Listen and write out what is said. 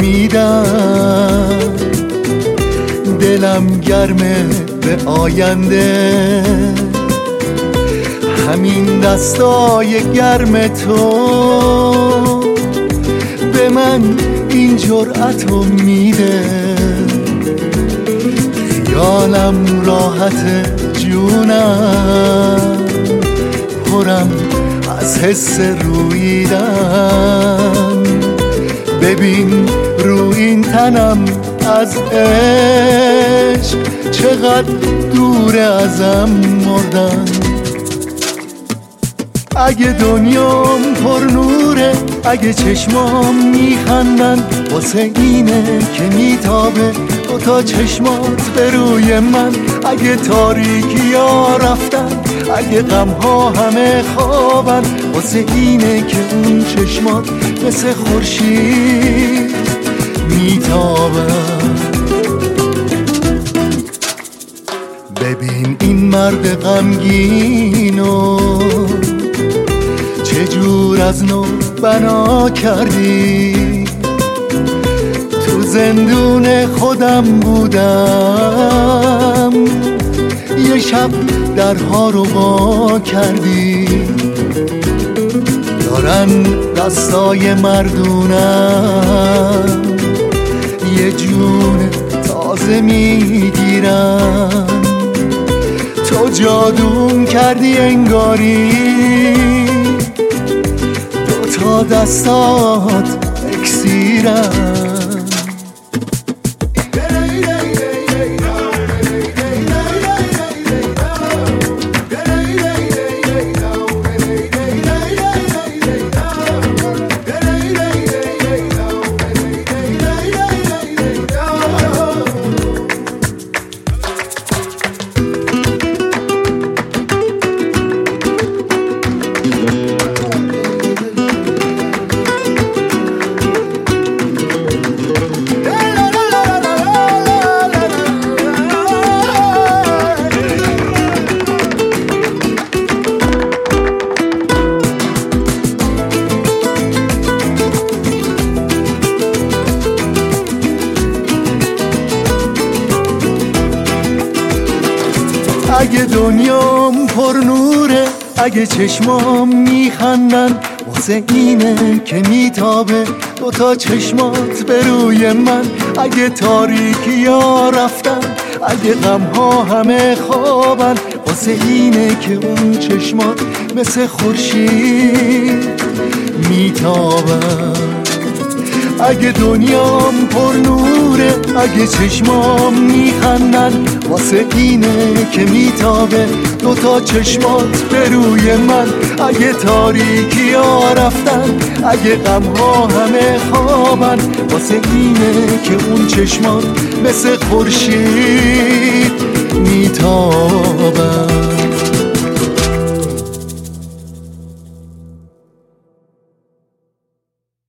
امیدم، دلم گرمه به آینده، همین دستای گرم تو به من این جرأتو میده. خیالم راحت جونم، پرم از حس روییدن، ببین رو این تنم از عشق چقدر دوره ازم مردن. اگه دنیام پر نوره، اگه چشمام میخندن، واسه اینه که میتابه دوتا چشمات به روی من. اگه تاریکی ها رفتن، اگه غم ها همه خوابن، واسه اینه که اون چشمات مثل خورشید میتابن. ببین این مرد غمگینو چجور از نو بنا کردی. تو زندون خودم بودم، یه شب درها رو وا کردی. دارن دستای مردونم یه جون تازه میگیرن. تو جادوم کردی انگاری، دوتا دستات اکسیرن. اگه دنیام پر نوره، اگه چشمام میخندن، واسه اینه که میتابه دوتا چشمات به روی من. اگه تاریکی ها رفتن، اگه غم ها همه خوابن، واسه اینه که اون چشمات مثل خورشید میتابن. اگه دنیام پر نوره، اگه چشمام میخندن، واسه اینه که میتابه دوتا چشمات به روی من. اگه تاریکی ها رفتن، اگه غم ها همه خوابن، واسه اینه که اون چشمات مثل خورشید میتابن.